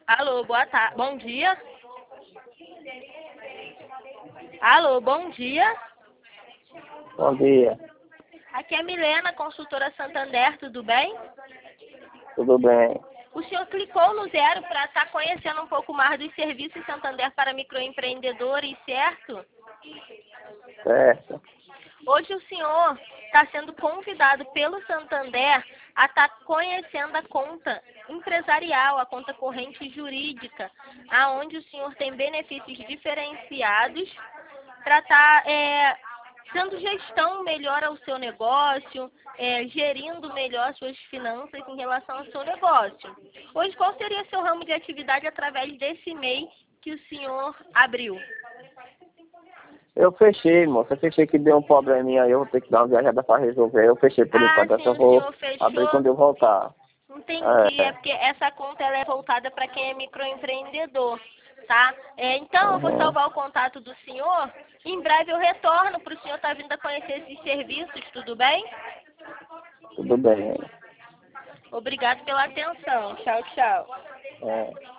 Alô, boa tarde. Bom dia. Alô, bom dia. Bom dia, Aqui é Milena, consultora Santander, tudo bem? tudo bem? O senhor clicou no 0 para estar conhecendo um pouco mais dos serviços Santander para microempreendedores, certo? Certo. Hoje o senhor está sendo convidado pelo Santander a estar conhecendo a conta empresarial, a conta corrente jurídica, aonde o senhor tem benefícios diferenciados para estar dando gestão melhor ao seu negócio, gerindo melhor suas finanças em relação ao seu negócio. Hoje, qual seria seu ramo de atividade através desse MEI que o senhor abriu? Eu fechei, moça. Eu fechei que deu um probleminha aí, eu vou ter que dar uma viajada para resolver. Eu fechei por enquanto, Sim, eu o vou senhor fechou. abrir quando eu voltar. Entendi, é É. porque essa conta ela é voltada para quem é microempreendedor, tá? Então, eu vou Uhum. salvar o contato do senhor. Em breve eu retorno para o senhor estar vindo a conhecer esses serviços, tudo bem? Tudo bem. Obrigado pela atenção. Tchau, tchau. É.